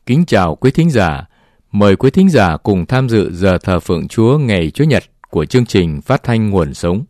Kính chào quý thính giả. Mời quý thính giả cùng tham dự giờ thờ phượng Chúa ngày Chủ nhật của chương trình phát thanh Nguồn Sống.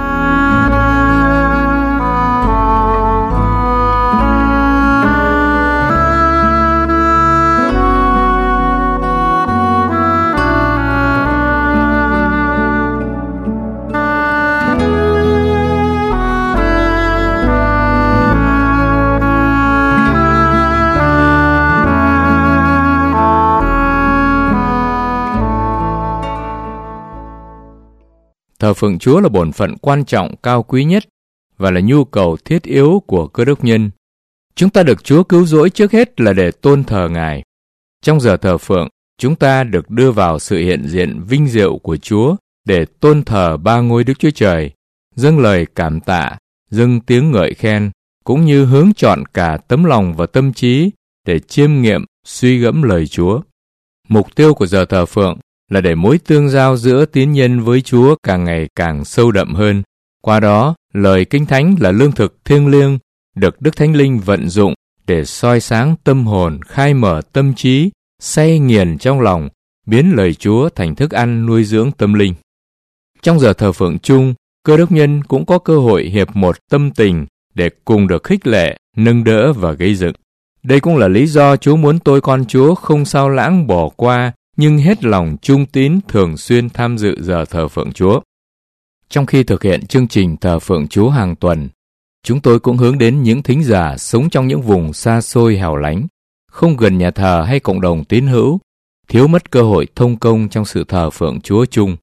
Thờ phượng Chúa là bổn phận quan trọng cao quý nhất và là nhu cầu thiết yếu của cơ đốc nhân. Chúng ta được Chúa cứu rỗi trước hết là để tôn thờ Ngài. Trong giờ thờ phượng, chúng ta được đưa vào sự hiện diện vinh diệu của Chúa để tôn thờ ba ngôi Đức Chúa Trời, dâng lời cảm tạ, dâng tiếng ngợi khen, cũng như hướng chọn cả tấm lòng và tâm trí để chiêm nghiệm, suy gẫm lời Chúa. Mục tiêu của giờ thờ phượng là để mối tương giao giữa tín nhân với Chúa càng ngày càng sâu đậm hơn. Qua đó, lời Kinh Thánh là lương thực thiêng liêng, được Đức Thánh Linh vận dụng để soi sáng tâm hồn, khai mở tâm trí, say nghiền trong lòng, biến lời Chúa thành thức ăn nuôi dưỡng tâm linh. Trong giờ thờ phượng chung, cơ đốc nhân cũng có cơ hội hiệp một tâm tình để cùng được khích lệ, nâng đỡ và gây dựng. Đây cũng là lý do Chúa muốn tôi con Chúa không sao lãng bỏ qua, nhưng hết lòng trung tín thường xuyên tham dự giờ thờ phượng Chúa. Trong khi thực hiện chương trình thờ phượng Chúa hàng tuần, chúng tôi cũng hướng đến những thính giả sống trong những vùng xa xôi hẻo lánh, không gần nhà thờ hay cộng đồng tín hữu, thiếu mất cơ hội thông công trong sự thờ phượng Chúa chung.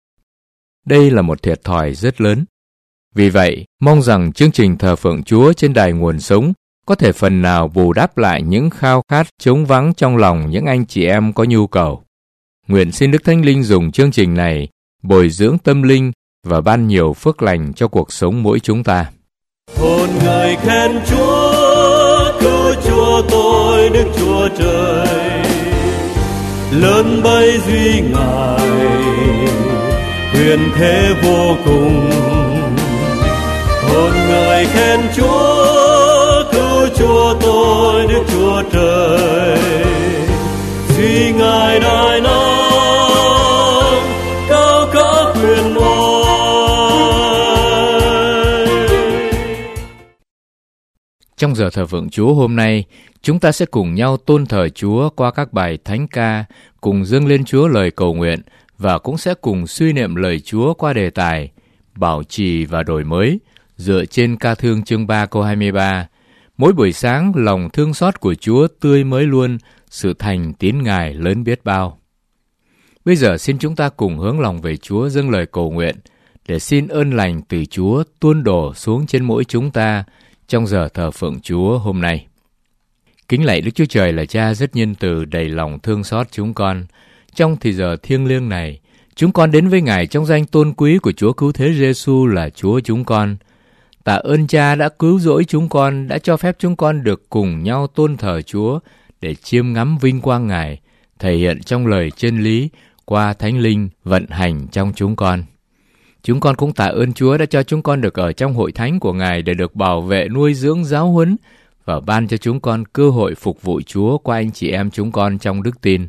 Đây là một thiệt thòi rất lớn. Vì vậy, mong rằng chương trình thờ phượng Chúa trên đài Nguồn Sống có thể phần nào bù đắp lại những khao khát trống vắng trong lòng những anh chị em có nhu cầu. Nguyện xin Đức Thánh Linh dùng chương trình này bồi dưỡng tâm linh và ban nhiều phước lành cho cuộc sống mỗi chúng ta. Hồn người khen Chúa, cứu Chúa tôi Đức Chúa Trời, lớn bấy duy Ngài, huyền thế vô cùng. Hồn người khen Chúa, cứu Chúa tôi Đức Chúa Trời, duy Ngài đại năng. Trong giờ thờ phượng Chúa hôm nay, chúng ta sẽ cùng nhau tôn thờ Chúa qua các bài thánh ca, cùng dâng lên Chúa lời cầu nguyện và cũng sẽ cùng suy niệm lời Chúa qua đề tài bảo trì và đổi mới dựa trên ca thương chương 3 câu 23. Mỗi buổi sáng lòng thương xót của Chúa tươi mới luôn, sự thành tín Ngài lớn biết bao. Bây giờ xin chúng ta cùng hướng lòng về Chúa dâng lời cầu nguyện để xin ơn lành từ Chúa tuôn đổ xuống trên mỗi chúng ta trong giờ thờ phượng Chúa hôm nay. Kính lạy Đức Chúa Trời là Cha rất nhân từ, đầy lòng thương xót chúng con. Trong thì giờ thiêng liêng này, chúng con đến với Ngài trong danh tôn quý của Chúa Cứu Thế Giêsu là Chúa chúng con. Tạ ơn Cha đã cứu rỗi chúng con, đã cho phép chúng con được cùng nhau tôn thờ Chúa để chiêm ngắm vinh quang Ngài, thể hiện trong lời chân lý qua Thánh Linh vận hành trong chúng con. Chúng con cũng tạ ơn Chúa đã cho chúng con được ở trong hội thánh của Ngài để được bảo vệ, nuôi dưỡng, giáo huấn và ban cho chúng con cơ hội phục vụ Chúa qua anh chị em chúng con trong đức tin.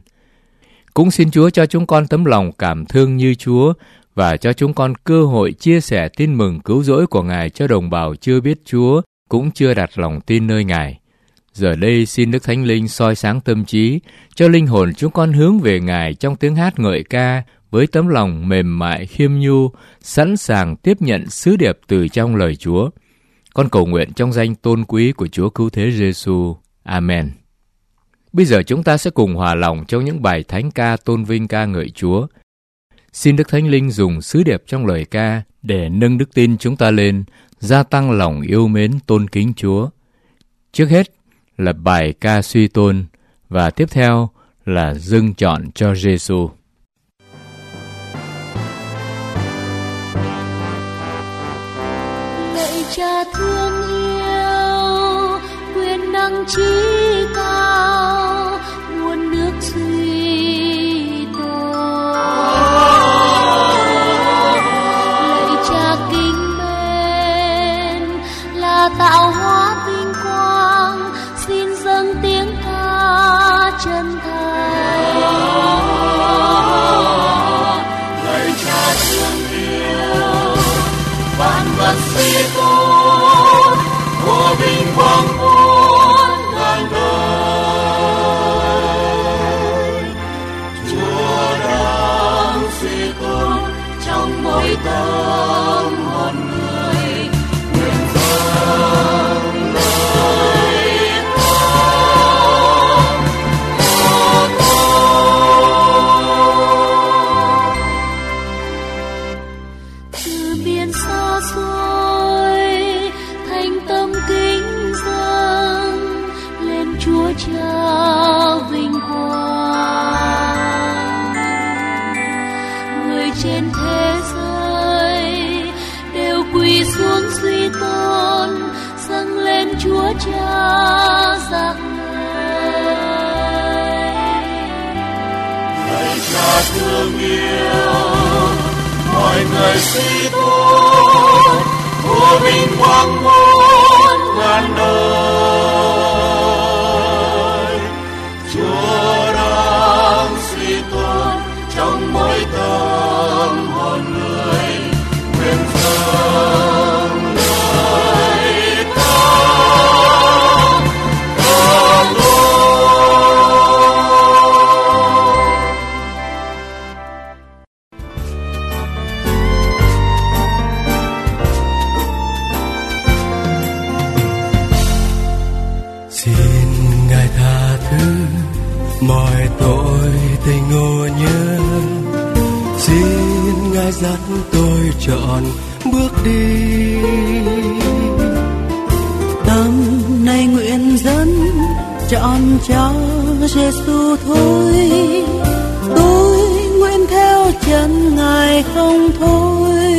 Cũng xin Chúa cho chúng con tấm lòng cảm thương như Chúa và cho chúng con cơ hội chia sẻ tin mừng cứu rỗi của Ngài cho đồng bào chưa biết Chúa, cũng chưa đặt lòng tin nơi Ngài. Giờ đây xin Đức Thánh Linh soi sáng tâm trí, cho linh hồn chúng con hướng về Ngài trong tiếng hát ngợi ca, với tấm lòng mềm mại khiêm nhu, sẵn sàng tiếp nhận sứ điệp từ trong lời Chúa. Con cầu nguyện trong danh tôn quý của Chúa Cứu Thế Giêsu. Amen. Bây giờ chúng ta sẽ cùng hòa lòng trong những bài thánh ca tôn vinh ca ngợi Chúa. Xin Đức Thánh Linh dùng sứ điệp trong lời ca để nâng đức tin chúng ta lên, gia tăng lòng yêu mến tôn kính Chúa. Trước hết là bài ca suy tôn và tiếp theo là dâng trọn cho Giêsu. Lạy Cha thương yêu, quyền năng trí cao, nguồn nước duy tồn. Lạy Cha kính mến, là tạo hóa vinh quang, xin dâng tiếng ca chân thành. Cha giác người. Lạy Cha thương yêu, mọi người suy tôn, của vinh quang muôn ngàn đời. Chúa đang suy tôn trong mỗi tâm hồn người, nguyện dâng lời ca cảm ơn. Xin Ngài tha thứ mọi tội tình ngộ nhớ, xin Ngài dắt tôi chọn bước đi. Tâm này nguyện dẫn chọn cho Giêsu thôi, tôi nguyện theo chân Ngài không thôi.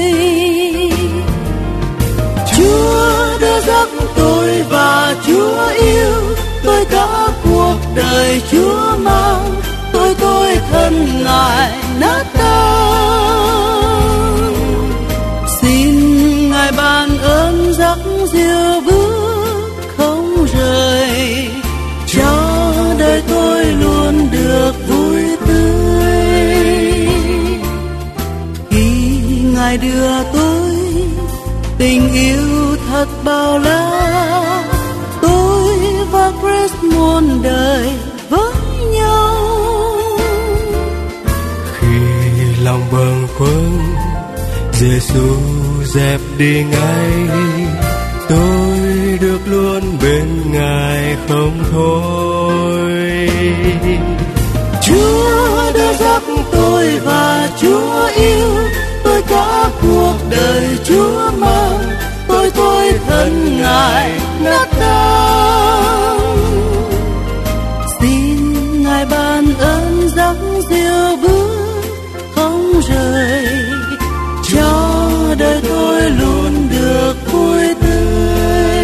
Chúa đưa dắt tôi và Chúa yêu tôi, cả cuộc đời Chúa mang tôi thân Ngài nát tan. Xin Ngài ban ơn dắt dìu bước không rời, cho đời tôi luôn được vui tươi. Khi Ngài đưa tôi tình yêu thật bao la, tôi và Christ muôn đời với nhau. Khi lòng bâng khuâng, Giêsu dẹp đi ngay, tôi được luôn bên Ngài không thôi. Chúa đã dắt tôi và Chúa yêu tôi, cả cuộc đời Chúa mang tôi thân Ngài nát tan. Xin Ngài ban ơn dắt dìu bước không rời, cho đời tôi luôn được vui tươi.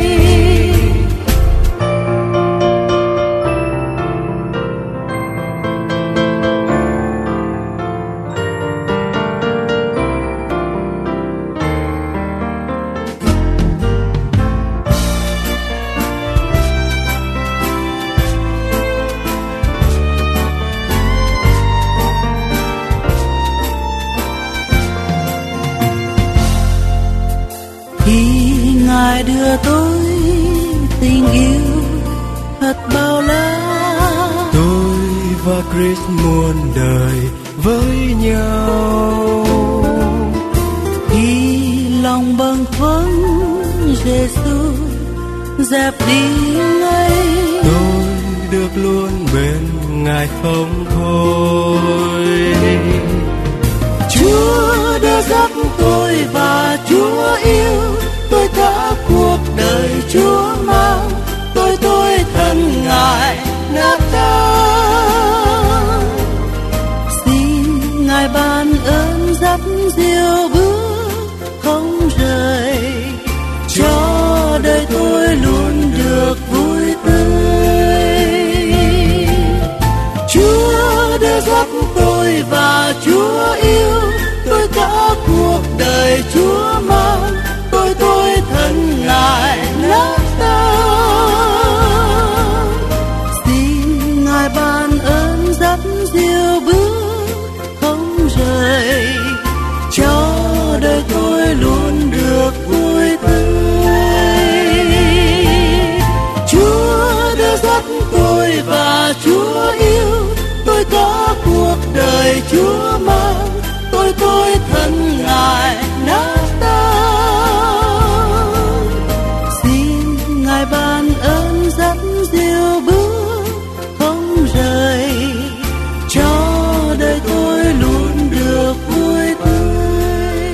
Ngài đưa tôi tình yêu thật bao la, tôi và Christ muôn đời với nhau. Khi lòng bâng khuâng, Giêsu dẹp đi ngay, tôi được luôn bên Ngài không thôi. Chúa đã dắt tôi và Chúa yêu tôi, cả cuộc đời Chúa mang tôi thân Ngài nát tan. Xin Ngài ban ơn dắt dìu bước không rời, cho đời tôi luôn được vui tươi. Chúa đã dắt tôi và Chúa yêu tôi, cả cuộc đời Chúa mang tôi thân Ngài nát tan. Xin Ngài ban ơn dắt dìu bước không rời, cho đời tôi luôn được vui tươi. Chúa đã dắt tôi và Chúa yêu tôi, cả cuộc đời Chúa mang tôi thân Ngài nát tan. Xin Ngài ban ơn dắt dìu bước không rời, cho đời tôi luôn được vui tươi.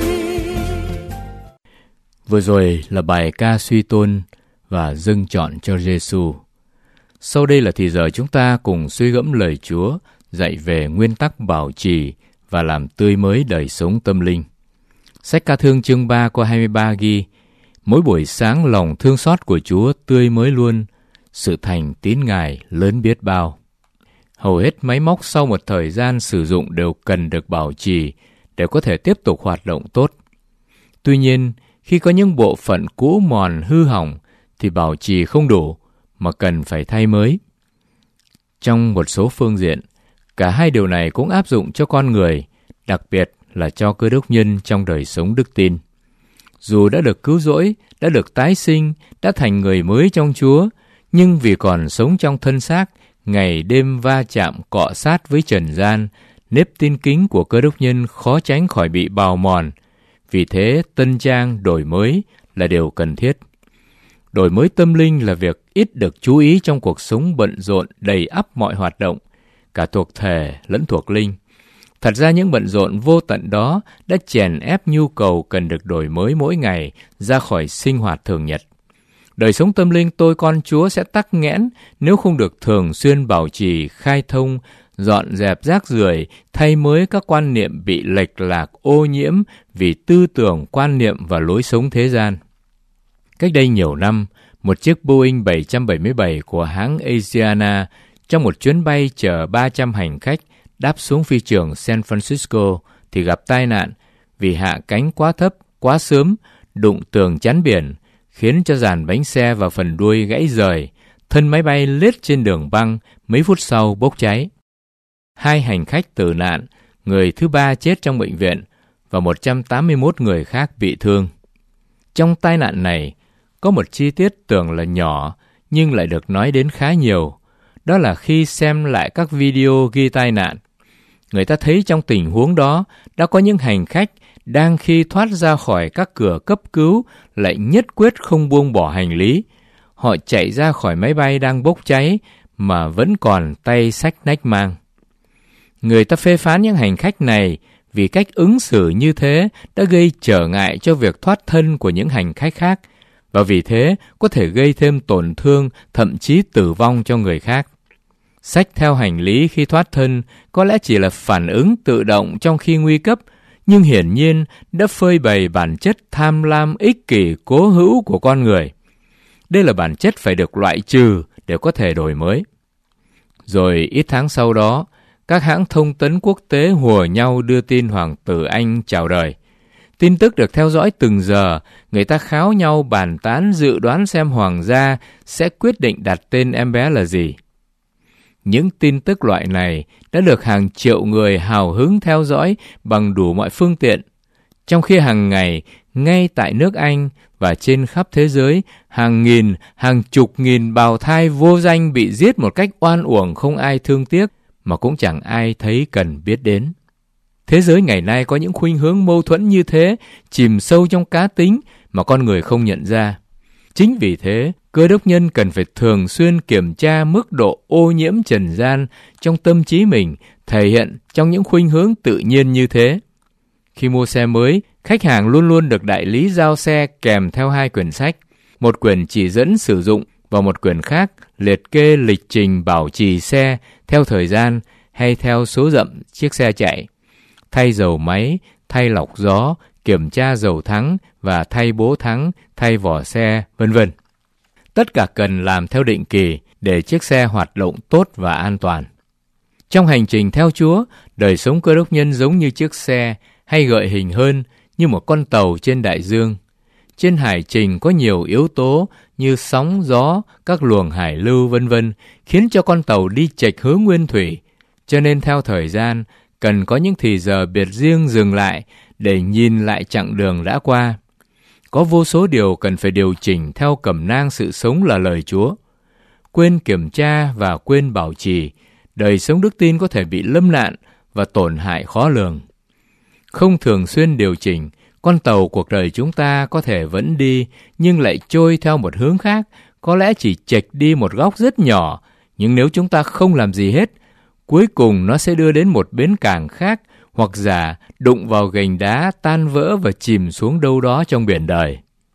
Vừa rồi là bài ca suy tôn và dâng trọn cho Giêsu. Sau đây là thì giờ chúng ta cùng suy gẫm lời Chúa dạy về nguyên tắc bảo trì và làm tươi mới đời sống tâm linh. Sách Ca Thương chương 3 câu 23 ghi: Mỗi buổi sáng lòng thương xót của Chúa tươi mới luôn, sự thành tín Ngài lớn biết bao. Hầu hết máy móc sau một thời gian sử dụng đều cần được bảo trì để có thể tiếp tục hoạt động tốt. Tuy nhiên, khi có những bộ phận cũ mòn hư hỏng thì bảo trì không đủ mà cần phải thay mới. Trong một số phương diện, cả hai điều này cũng áp dụng cho con người, đặc biệt là cho cơ đốc nhân trong đời sống đức tin. Dù đã được cứu rỗi, đã được tái sinh, đã thành người mới trong Chúa, nhưng vì còn sống trong thân xác, ngày đêm va chạm cọ sát với trần gian, nếp tin kính của cơ đốc nhân khó tránh khỏi bị bào mòn. Vì thế, tân trang, đổi mới là điều cần thiết. Đổi mới tâm linh là việc ít được chú ý trong cuộc sống bận rộn đầy ắp mọi hoạt động, cả thuộc thể lẫn thuộc linh. Thật ra những bận rộn vô tận đó đã chèn ép nhu cầu cần được đổi mới mỗi ngày ra khỏi sinh hoạt thường nhật. Đời sống tâm linh tôi con Chúa sẽ tắc nghẽn nếu không được thường xuyên bảo trì, khai thông, dọn dẹp rác rưởi, thay mới các quan niệm bị lệch lạc, ô nhiễm vì tư tưởng, quan niệm và lối sống thế gian. Cách đây nhiều năm, một chiếc Boeing 777 của hãng Asiana trong một chuyến bay chở 300 hành khách đáp xuống phi trường San Francisco thì gặp tai nạn vì hạ cánh quá thấp, quá sớm, đụng tường chắn biển, khiến cho dàn bánh xe và phần đuôi gãy rời, thân máy bay lết trên đường băng, mấy phút sau bốc cháy. 2 hành khách tử nạn, người thứ 3 chết trong bệnh viện và 181 người khác bị thương. Trong tai nạn này, có một chi tiết tưởng là nhỏ nhưng lại được nói đến khá nhiều. Đó là khi xem lại các video ghi tai nạn, người ta thấy trong tình huống đó đã có những hành khách đang khi thoát ra khỏi các cửa cấp cứu lại nhất quyết không buông bỏ hành lý. Họ chạy ra khỏi máy bay đang bốc cháy mà vẫn còn tay xách nách mang. Người ta phê phán những hành khách này vì cách ứng xử như thế đã gây trở ngại cho việc thoát thân của những hành khách khác, và vì thế có thể gây thêm tổn thương, thậm chí tử vong cho người khác. Xách theo hành lý khi thoát thân có lẽ chỉ là phản ứng tự động trong khi nguy cấp, nhưng hiển nhiên đã phơi bày bản chất tham lam, ích kỷ, cố hữu của con người. Đây là bản chất phải được loại trừ để có thể đổi mới. Rồi ít tháng sau đó, các hãng thông tấn quốc tế hùa nhau đưa tin Hoàng tử Anh chào đời. Tin tức được theo dõi từng giờ, người ta kháo nhau bàn tán dự đoán xem hoàng gia sẽ quyết định đặt tên em bé là gì. Những tin tức loại này đã được hàng triệu người hào hứng theo dõi bằng đủ mọi phương tiện, trong khi hàng ngày, ngay tại nước Anh và trên khắp thế giới, hàng nghìn, hàng chục nghìn bào thai vô danh bị giết một cách oan uổng không ai thương tiếc, mà cũng chẳng ai thấy cần biết đến. Thế giới ngày nay có những khuynh hướng mâu thuẫn như thế, chìm sâu trong cá tính mà con người không nhận ra. Chính vì thế, cơ đốc nhân cần phải thường xuyên kiểm tra mức độ ô nhiễm trần gian trong tâm trí mình, thể hiện trong những khuynh hướng tự nhiên như thế. Khi mua xe mới, khách hàng luôn luôn được đại lý giao xe kèm theo 2 quyển sách, một quyển chỉ dẫn sử dụng và một quyển khác liệt kê lịch trình bảo trì xe theo thời gian hay theo số dặm chiếc xe chạy, thay dầu máy, thay lọc gió, kiểm tra dầu thắng và thay bố thắng, thay vỏ xe, vân vân. Tất cả cần làm theo định kỳ để chiếc xe hoạt động tốt và an toàn. Trong hành trình theo Chúa, đời sống cơ đốc nhân giống như chiếc xe, hay gợi hình hơn như một con tàu trên đại dương. Trên hải trình có nhiều yếu tố như sóng, gió, các luồng hải lưu vân vân, khiến cho con tàu đi chệch hướng nguyên thủy. Cho nên theo thời gian, cần có những thì giờ biệt riêng dừng lại để nhìn lại chặng đường đã qua. Có vô số điều cần phải điều chỉnh theo cẩm nang sự sống là lời Chúa. Quên kiểm tra và quên bảo trì, đời sống đức tin có thể bị lâm nạn và tổn hại khó lường. Không thường xuyên điều chỉnh, con tàu cuộc đời chúng ta có thể vẫn đi nhưng lại trôi theo một hướng khác, có lẽ chỉ chệch đi một góc rất nhỏ, nhưng nếu chúng ta không làm gì hết, cuối cùng nó sẽ đưa đến một bến cảng khác, hoặc giả đụng vào gành đá tan vỡ và chìm xuống đâu đó trong biển đời.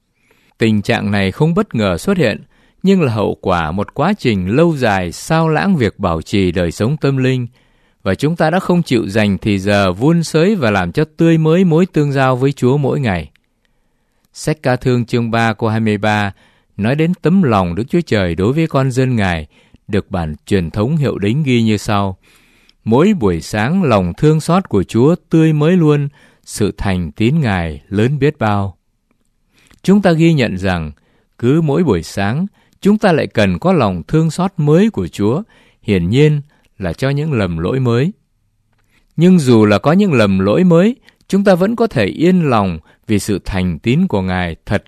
Tình trạng này không bất ngờ xuất hiện, nhưng là hậu quả một quá trình lâu dài xao lãng việc bảo trì đời sống tâm linh, và chúng ta đã không chịu dành thì giờ vun xới và làm cho tươi mới mối tương giao với Chúa mỗi ngày. Sách Ca Thương chương 3 câu 23 nói đến tấm lòng Đức Chúa Trời đối với con dân Ngài, được bản truyền thống Hiệu Đính ghi như sau: mỗi buổi sáng lòng thương xót của Chúa tươi mới luôn, sự thành tín Ngài lớn biết bao. Chúng ta ghi nhận rằng cứ mỗi buổi sáng chúng ta lại cần có lòng thương xót mới của Chúa, hiển nhiên là cho những lầm lỗi mới. Nhưng dù là có những lầm lỗi mới, chúng ta vẫn có thể yên lòng vì sự thành tín của Ngài thật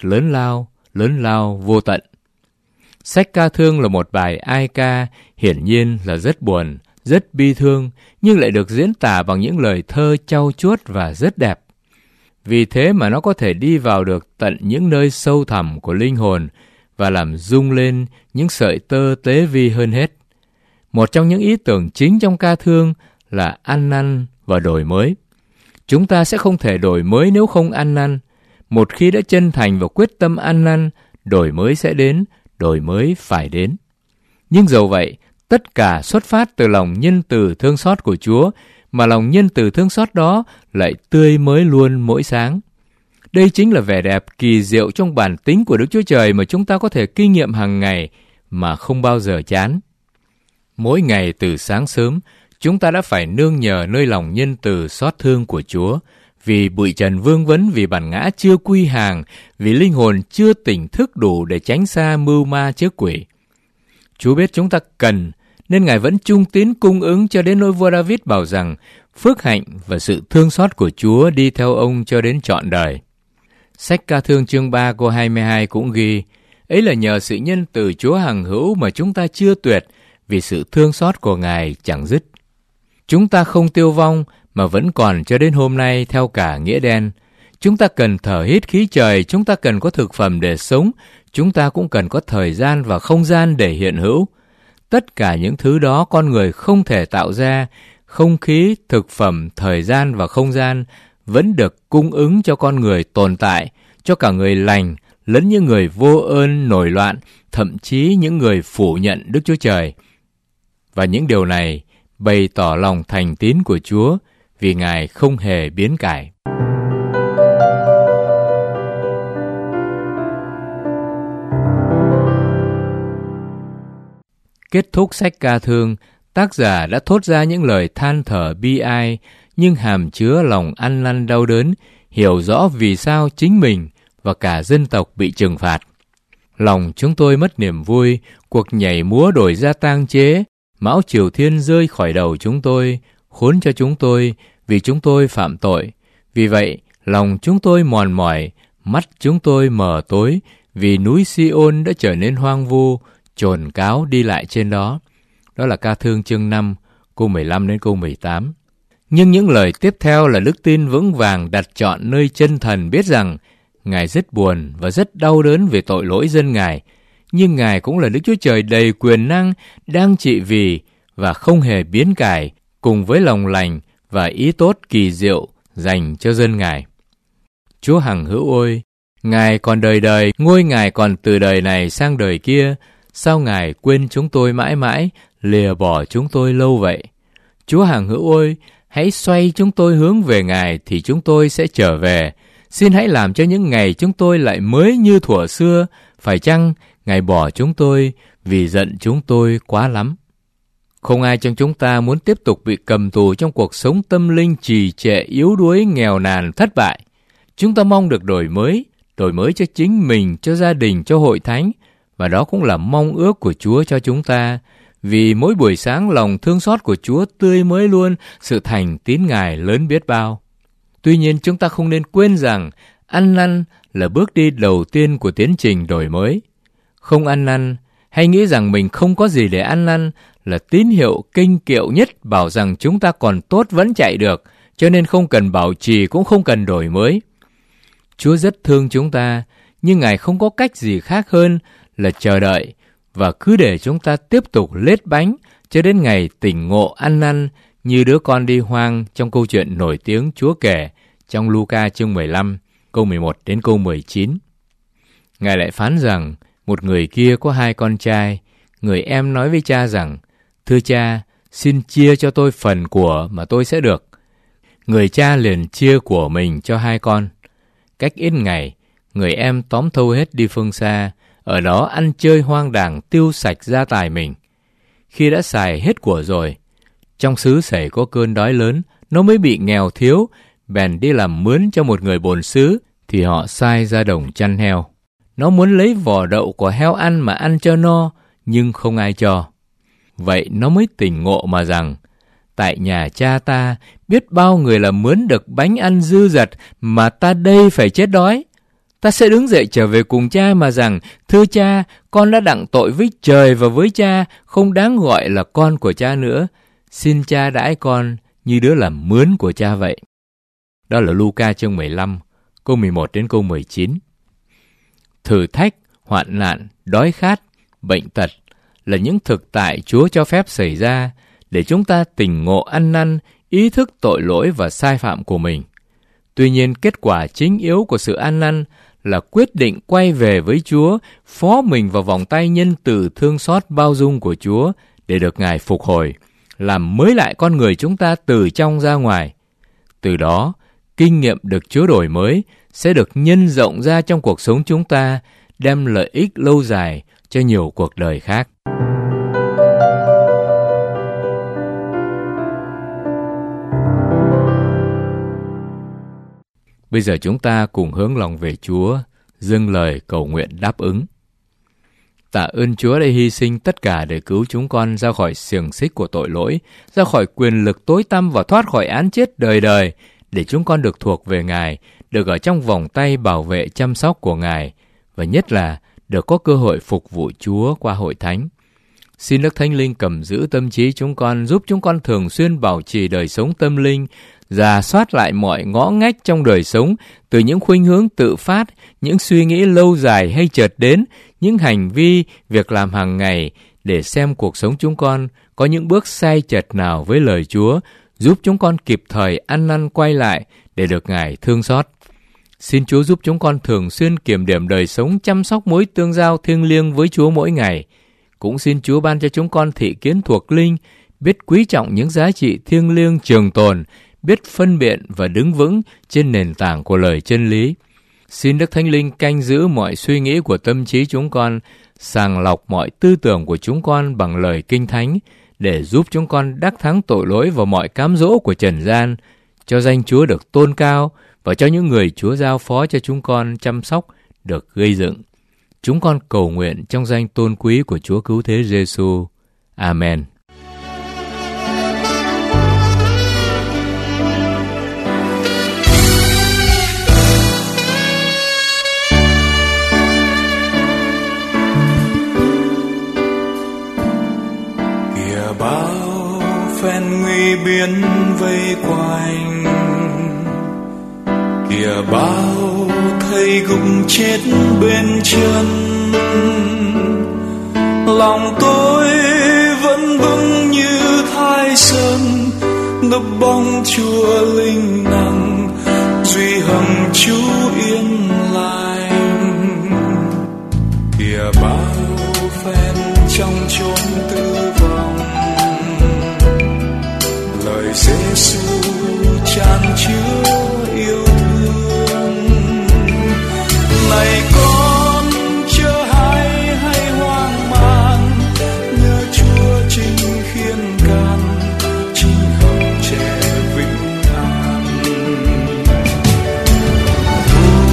lớn lao vô tận. Sách Ca Thương là một bài ai ca, hiển nhiên là rất buồn, rất bi thương, nhưng lại được diễn tả bằng những lời thơ trau chuốt và rất đẹp. Vì thế mà nó có thể đi vào được tận những nơi sâu thẳm của linh hồn và làm rung lên những sợi tơ tế vi hơn hết. Một trong những ý tưởng chính trong ca thương là ăn năn và đổi mới. Chúng ta sẽ không thể đổi mới nếu không ăn năn. Một khi đã chân thành và quyết tâm ăn năn, đổi mới sẽ đến, đổi mới phải đến. Nhưng dầu vậy, tất cả xuất phát từ lòng nhân từ thương xót của Chúa, mà lòng nhân từ thương xót đó lại tươi mới luôn mỗi sáng. Đây chính là vẻ đẹp kỳ diệu trong bản tính của Đức Chúa Trời mà chúng ta có thể kinh nghiệm hàng ngày mà không bao giờ chán. Mỗi ngày từ sáng sớm, chúng ta đã phải nương nhờ nơi lòng nhân từ xót thương của Chúa, vì bụi trần vương vấn, vì bản ngã chưa quy hàng, vì linh hồn chưa tỉnh thức đủ để tránh xa mưu ma trước quỷ. Chúa biết chúng ta cần, nên Ngài vẫn trung tín cung ứng cho đến nỗi vua David bảo rằng phước hạnh và sự thương xót của Chúa đi theo ông cho đến trọn đời. Sách Ca Thương chương 3 câu 22 cũng ghi: ấy là nhờ sự nhân từ Chúa hằng hữu mà chúng ta chưa tuyệt, vì sự thương xót của Ngài chẳng dứt. Chúng ta không tiêu vong mà vẫn còn cho đến hôm nay theo cả nghĩa đen. Chúng ta cần thở hít khí trời, chúng ta cần có thực phẩm để sống, chúng ta cũng cần có thời gian và không gian để hiện hữu. Tất cả những thứ đó con người không thể tạo ra, không khí, thực phẩm, thời gian và không gian vẫn được cung ứng cho con người tồn tại, cho cả người lành, lẫn những người vô ơn, nổi loạn, thậm chí những người phủ nhận Đức Chúa Trời. Và những điều này bày tỏ lòng thành tín của Chúa, vì Ngài không hề biến cải. Kết thúc sách Ca Thương, tác giả đã thốt ra những lời than thở bi ai, nhưng hàm chứa lòng ăn năn đau đớn, hiểu rõ vì sao chính mình và cả dân tộc bị trừng phạt. Lòng chúng tôi mất niềm vui, cuộc nhảy múa đổi ra tang chế, mão triều thiên rơi khỏi đầu chúng tôi, khốn cho chúng tôi vì chúng tôi phạm tội. Vì vậy, lòng chúng tôi mòn mỏi, mắt chúng tôi mờ tối, vì núi Si-ôn đã trở nên hoang vu, chồn cáo đi lại trên đó. Đó là Ca Thương chương 5, câu 15 đến câu 18. Nhưng những lời tiếp theo là đức tin vững vàng đặt trọn nơi chân thần, biết rằng Ngài rất buồn và rất đau đớn về tội lỗi dân Ngài, nhưng Ngài cũng là Đức Chúa Trời đầy quyền năng, đang trị vì và không hề biến cải, cùng với lòng lành và ý tốt kỳ diệu dành cho dân Ngài. Chúa hằng hữu ôi, Ngài còn đời đời, ngôi Ngài còn từ đời này sang đời kia, sao Ngài quên chúng tôi mãi mãi, lìa bỏ chúng tôi lâu vậy? Chúa hằng hữu ôi, hãy xoay chúng tôi hướng về Ngài thì chúng tôi sẽ trở về. Xin hãy làm cho những ngày chúng tôi lại mới như thuở xưa. Phải chăng Ngài bỏ chúng tôi vì giận chúng tôi quá lắm? Không ai trong chúng ta muốn tiếp tục bị cầm tù trong cuộc sống tâm linh trì trệ, yếu đuối, nghèo nàn, thất bại. Chúng ta mong được đổi mới cho chính mình, cho gia đình, cho hội thánh, và đó cũng là mong ước của Chúa cho chúng ta. Vì mỗi buổi sáng lòng thương xót của Chúa tươi mới luôn, sự thành tín Ngài lớn biết bao. Tuy nhiên chúng ta không nên quên rằng ăn năn là bước đi đầu tiên của tiến trình đổi mới. Không ăn năn hay nghĩ rằng mình không có gì để ăn năn là tín hiệu kinh kiệu nhất bảo rằng chúng ta còn tốt vẫn chạy được, cho nên không cần bảo trì cũng không cần đổi mới. Chúa rất thương chúng ta, nhưng Ngài không có cách gì khác hơn là chờ đợi và cứ để chúng ta tiếp tục lết bánh cho đến ngày tỉnh ngộ ăn năn, như đứa con đi hoang trong câu chuyện nổi tiếng Chúa kể trong Luca chương 15, câu 11 đến câu 19. Ngài lại phán rằng một người kia có 2 con trai. Người em nói với cha rằng: thưa cha, xin chia cho tôi phần của mà tôi sẽ được. Người cha liền chia của mình cho 2 con. Cách ít ngày, người em tóm thâu hết đi phương xa, ở đó ăn chơi hoang đàng tiêu sạch gia tài mình. Khi đã xài hết của rồi, trong xứ xảy có cơn đói lớn, nó mới bị nghèo thiếu, bèn đi làm mướn cho một người bồn xứ, thì họ sai ra đồng chăn heo. Nó muốn lấy vỏ đậu của heo ăn mà ăn cho no, nhưng không ai cho. Vậy nó mới tỉnh ngộ mà rằng, tại nhà cha ta biết bao người làm mướn được bánh ăn dư dật, mà ta đây phải chết đói. Ta sẽ đứng dậy trở về cùng cha mà rằng, thưa cha, con đã đặng tội với trời và với cha, không đáng gọi là con của cha nữa. Xin cha đãi con như đứa làm mướn của cha vậy. Đó là Luca chương 15, câu 11 đến câu 19. Thử thách, hoạn nạn, đói khát, bệnh tật là những thực tại Chúa cho phép xảy ra để chúng ta tỉnh ngộ ăn năn, ý thức tội lỗi và sai phạm của mình. Tuy nhiên, kết quả chính yếu của sự ăn năn là quyết định quay về với Chúa, phó mình vào vòng tay nhân từ thương xót bao dung của Chúa để được Ngài phục hồi, làm mới lại con người chúng ta từ trong ra ngoài. Từ đó, kinh nghiệm được Chúa đổi mới sẽ được nhân rộng ra trong cuộc sống chúng ta, đem lợi ích lâu dài cho nhiều cuộc đời khác. Bây giờ chúng ta cùng hướng lòng về Chúa, dâng lời cầu nguyện đáp ứng. Tạ ơn Chúa đã hy sinh tất cả để cứu chúng con ra khỏi xiềng xích của tội lỗi, ra khỏi quyền lực tối tăm và thoát khỏi án chết đời đời, để chúng con được thuộc về Ngài, được ở trong vòng tay bảo vệ chăm sóc của Ngài, và nhất là được có cơ hội phục vụ Chúa qua hội thánh. Xin Đức Thánh Linh cầm giữ tâm trí chúng con, giúp chúng con thường xuyên bảo trì đời sống tâm linh, rà soát lại mọi ngõ ngách trong đời sống, từ những khuynh hướng tự phát, những suy nghĩ lâu dài hay chợt đến, những hành vi, việc làm hàng ngày, để xem cuộc sống chúng con có những bước sai chệch nào với lời Chúa, giúp chúng con kịp thời ăn năn quay lại để được Ngài thương xót. Xin Chúa giúp chúng con thường xuyên kiểm điểm đời sống, chăm sóc mối tương giao thiêng liêng với Chúa mỗi ngày. Cũng xin Chúa ban cho chúng con thị kiến thuộc linh, biết quý trọng những giá trị thiêng liêng trường tồn, biết phân biện và đứng vững trên nền tảng của lời chân lý. Xin Đức Thánh Linh canh giữ mọi suy nghĩ của tâm trí chúng con, sàng lọc mọi tư tưởng của chúng con bằng lời Kinh Thánh, để giúp chúng con đắc thắng tội lỗi và mọi cám dỗ của trần gian, cho danh Chúa được tôn cao và cho những người Chúa giao phó cho chúng con chăm sóc được gây dựng. Chúng con cầu nguyện trong danh tôn quý của Chúa Cứu Thế Giêsu. Amen. Kìa bao phen nguy biến vây quanh, kìa bao thây gụng chết bên chân, lòng tôi vẫn vững như Thái Sơn, nấp bóng Chúa linh năng, duy hằng Chúa yên lành. Kìa bao phen trong chốn tư vọng, lời Giêsu chan chứa yêu thương. Này con chớ hay hoang mang, nhớ Chúa chính khiên can, chỉ hồng trẻ vĩnh an.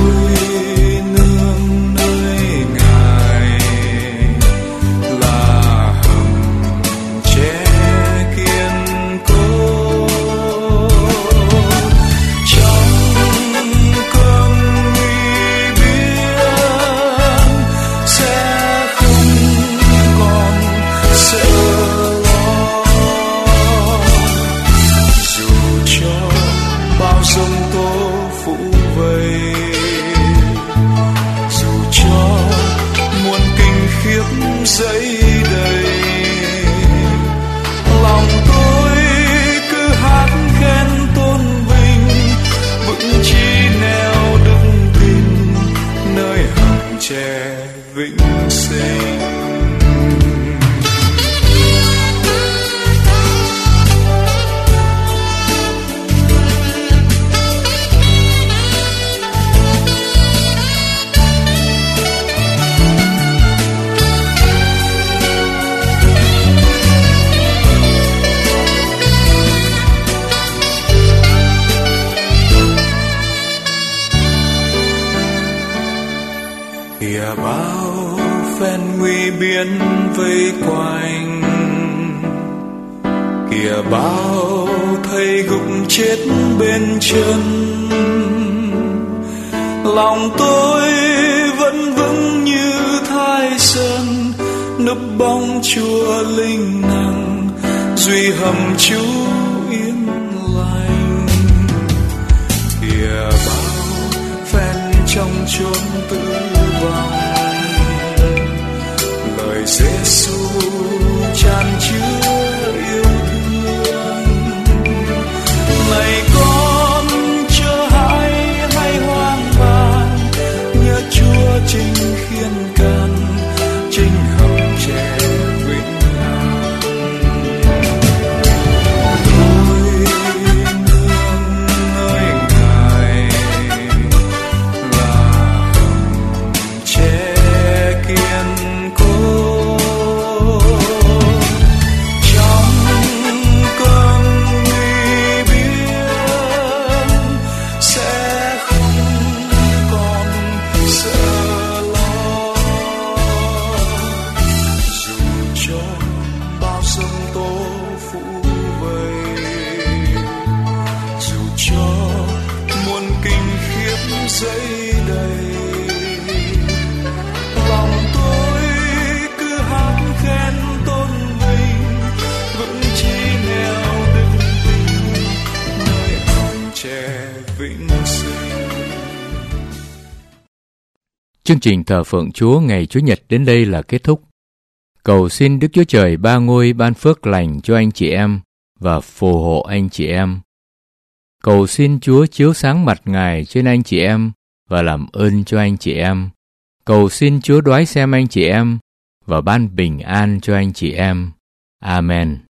nguy biên vây quanh. Kìa bao thây gục chết bên chân, lòng tôi vẫn vững như Thái Sơn, núp bóng Chúa linh năng, duy hầm Chúa yên lành. Kìa bao phen trong chốn tử vong, lời Giê-xu tràn chứa yêu thương. Này con chớ hãi hay hoang mang, nhớ Chúa chính khiên can, chính hầm trẻ vĩnh hằng. Tôi nương nơi Ngài là hầm trẻ kiên cố. Trong cơn nguy biên sẽ không còn sợ lo. Dù cho bao sông tố phủ vây, dù cho muôn kinh khiếp dấy đầy, lòng tôi cứ hát khen tôn vinh, vững chí neo đứng tin nơi hầm trẻ vĩnh sinh. Chương trình thờ phượng Chúa ngày Chủ nhật đến đây là kết thúc. Cầu xin Đức Chúa Trời Ba Ngôi ban phước lành cho anh chị em và phù hộ anh chị em. Cầu xin Chúa chiếu sáng mặt Ngài trên anh chị em và làm ơn cho anh chị em. Cầu xin Chúa đoái xem anh chị em và ban bình an cho anh chị em. Amen.